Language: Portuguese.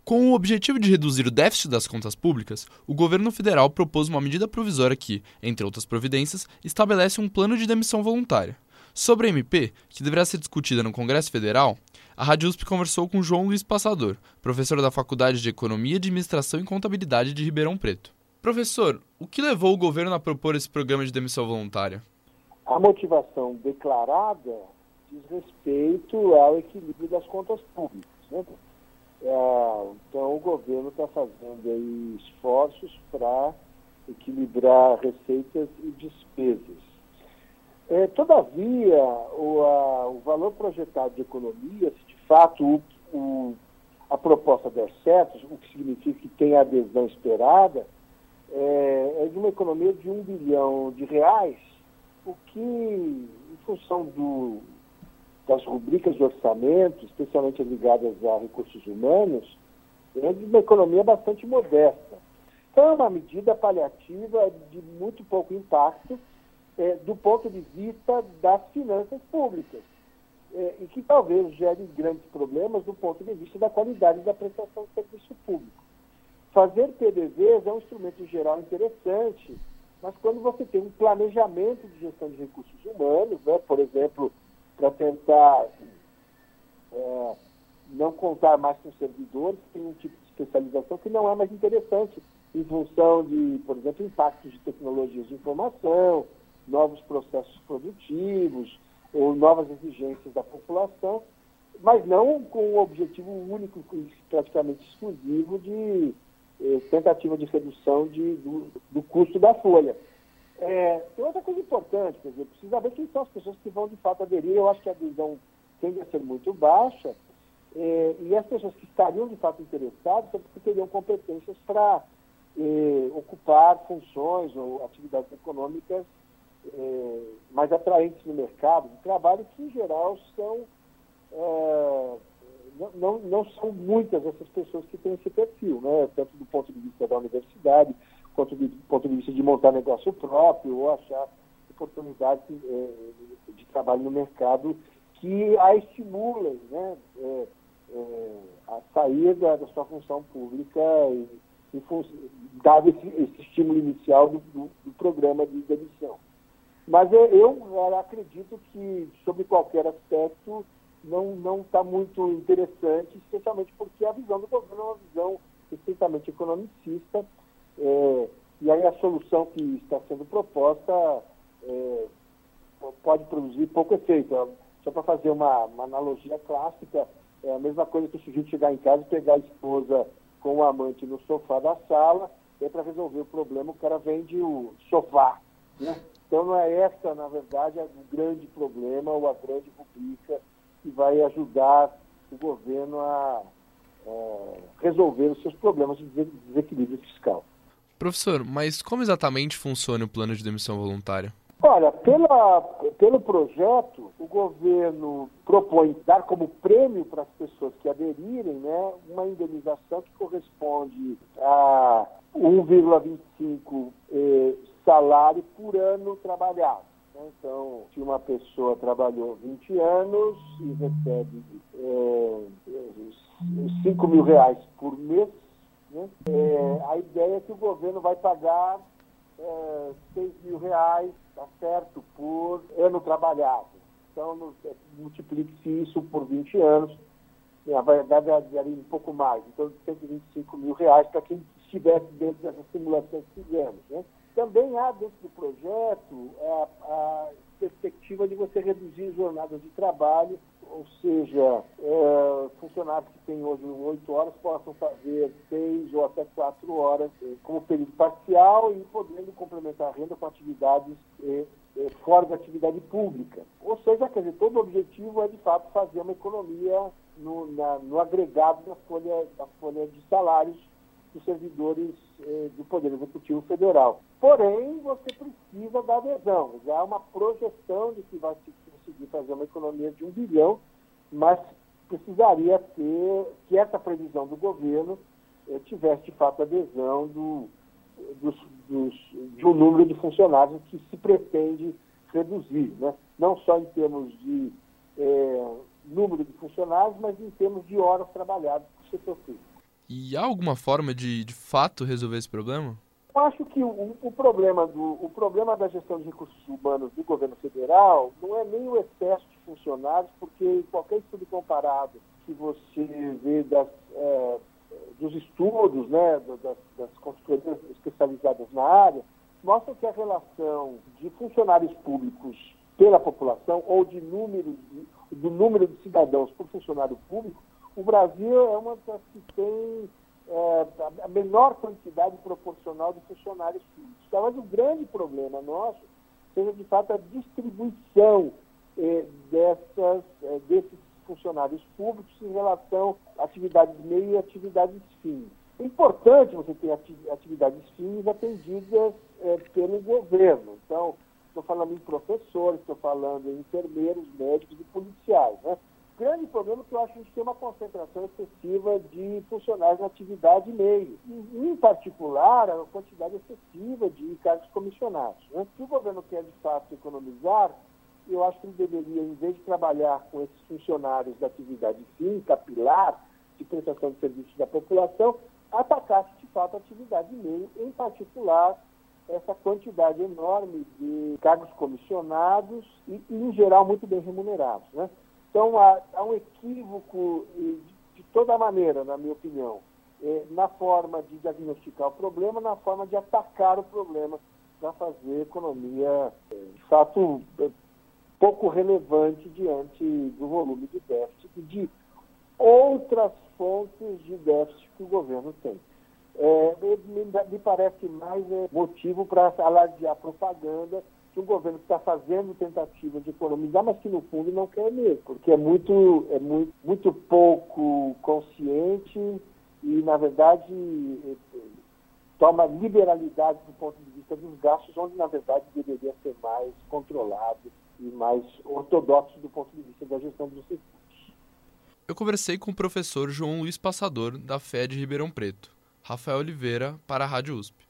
Com o objetivo de reduzir o déficit das contas públicas, o governo federal propôs uma medida provisória que, entre outras providências, estabelece um plano de demissão voluntária. Sobre a MP, que deverá ser discutida no Congresso Federal, a Rádio USP conversou com João Luiz Passador, professor da Faculdade de Economia, Administração e Contabilidade de Ribeirão Preto. Professor, o que levou o governo a propor esse programa de demissão voluntária? A motivação declarada diz respeito ao equilíbrio das contas públicas, né? Então, o governo está fazendo aí esforços para equilibrar receitas e despesas. Todavia, o valor projetado de economia, se de fato a proposta der certo, o que significa que tem a adesão esperada, é de uma economia de R$1 bilhão, o que, em função das rubricas de orçamento, especialmente ligadas a recursos humanos, é de uma economia bastante modesta. Então, é uma medida paliativa de muito pouco impacto do ponto de vista das finanças públicas, e que talvez gere grandes problemas do ponto de vista da qualidade da prestação de serviço público. Fazer PDVs é um instrumento geral interessante, mas quando você tem um planejamento de gestão de recursos humanos, né, por exemplo, para tentar não contar mais com servidores, tem um tipo de especialização que não é mais interessante, em função de, por exemplo, impactos de tecnologias de informação, novos processos produtivos ou novas exigências da população, mas não com o objetivo único e praticamente exclusivo de tentativa de redução do custo da folha. Tem outra coisa importante, quer dizer, precisa ver quem são as pessoas que vão de fato aderir. Eu acho que a adesão tende a ser muito baixa, e as pessoas que estariam de fato interessadas são porque teriam competências para ocupar funções ou atividades econômicas mais atraentes no mercado de trabalho, que em geral não são muitas essas pessoas que têm esse perfil, né? Tanto do ponto de vista da universidade, quanto do ponto de vista de montar negócio próprio ou achar oportunidades de trabalho no mercado que a estimulem, né? A sair da sua função pública dado esse estímulo inicial do programa de demissão. Mas eu acredito que, sobre qualquer aspecto, não está muito interessante, especialmente porque a visão do governo é uma visão estritamente economicista, e aí a solução que está sendo proposta pode produzir pouco efeito. Só para fazer uma analogia clássica, é a mesma coisa que o sujeito chegar em casa e pegar a esposa com o amante no sofá da sala, para resolver o problema o cara vende o sofá, né? Então não é essa, na verdade, o grande problema ou a grande rubrica que vai ajudar o governo a resolver os seus problemas de desequilíbrio fiscal. Professor, mas como exatamente funciona o plano de demissão voluntária? Olha, pelo projeto, o governo propõe dar como prêmio para as pessoas que aderirem, né, uma indenização que corresponde a 1,25 salário por ano trabalhado. Então, se uma pessoa trabalhou 20 anos e recebe R$5.000 por mês, né, a ideia é que o governo vai pagar R$6.000, tá certo, por ano trabalhado. Então, multiplique-se isso por 20 anos, na verdade, daria um pouco mais. Então, R$125.000 para quem estivesse dentro dessas simulações que fizemos, né? Também há dentro do projeto a perspectiva de você reduzir jornadas de trabalho, ou seja, funcionários que têm hoje 8 horas possam fazer 6 ou até 4 horas como período parcial e podendo complementar a renda com atividades fora da atividade pública. Ou seja, quer dizer, todo o objetivo é de fato fazer uma economia no agregado da folha de salários dos servidores do Poder Executivo Federal. Porém, você precisa da adesão. Já há uma projeção de que vai se conseguir fazer uma economia de R$1 bilhão, mas precisaria ter que essa previsão do governo tivesse, de fato, adesão de um número de funcionários que se pretende reduzir, né? Não só em termos de número de funcionários, mas em termos de horas trabalhadas por setor público. E há alguma forma de fato resolver esse problema? Eu acho que o problema da gestão de recursos humanos do governo federal não é nem o excesso de funcionários, porque qualquer estudo comparado que você vê dos estudos, né, das consultorias especializadas na área, mostra que a relação de funcionários públicos pela população ou do número de cidadãos por funcionário público, o Brasil é uma das que tem a menor quantidade proporcional de funcionários públicos. Talvez o grande problema nosso seja, de fato, a distribuição desses funcionários públicos em relação a atividades meio e atividades fim. É importante você ter atividades fins atendidas pelo governo. Então, estou falando em professores, estou falando em enfermeiros, médicos e policiais, né? O grande problema é que eu acho que a gente tem uma concentração excessiva de funcionários na atividade meio. E, em particular, a quantidade excessiva de cargos comissionados, né? Se o governo quer, de fato, economizar, eu acho que ele deveria, em vez de trabalhar com esses funcionários da atividade fim, capilar, de prestação de serviços da população, atacar, de fato, a atividade meio, em particular, essa quantidade enorme de cargos comissionados e, em geral, muito bem remunerados, né? Então, há um equívoco de toda maneira, na minha opinião, na forma de diagnosticar o problema, na forma de atacar o problema para fazer economia, de fato, pouco relevante diante do volume de déficit e de outras fontes de déficit que o governo tem. Me parece mais motivo para alardear propaganda que o governo está fazendo tentativa de economizar, mas que no fundo não quer mesmo, porque é muito pouco consciente e, na verdade, toma liberalidade do ponto de vista dos gastos, onde, na verdade, deveria ser mais controlado e mais ortodoxo do ponto de vista da gestão dos recursos. Eu conversei com o professor João Luiz Passador, da FED Ribeirão Preto. Rafael Oliveira, para a Rádio USP.